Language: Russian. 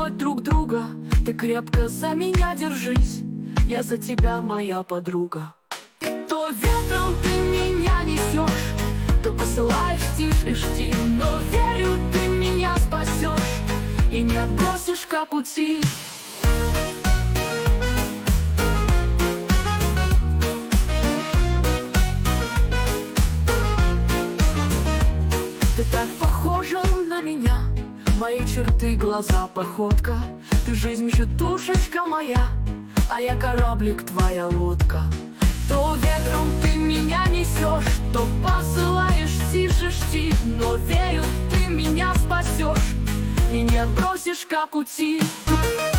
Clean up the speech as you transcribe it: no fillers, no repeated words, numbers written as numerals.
поддерживать друг друга. Ты крепко за меня держись, я за тебя, моя подруга. То ветром ты меня несешь, то посылаешь тишь и жди, но верю, ты меня спасешь и не отбросишь, как утиль. Ты так похожа на меня, мои черты, глаза, походка. Ты жизнь же, душечка моя, а я кораблик, твоя лодка. То ветром ты меня несешь, то посылаешь тише жди, но верю, ты меня спасешь и не отбросишь, как утиль.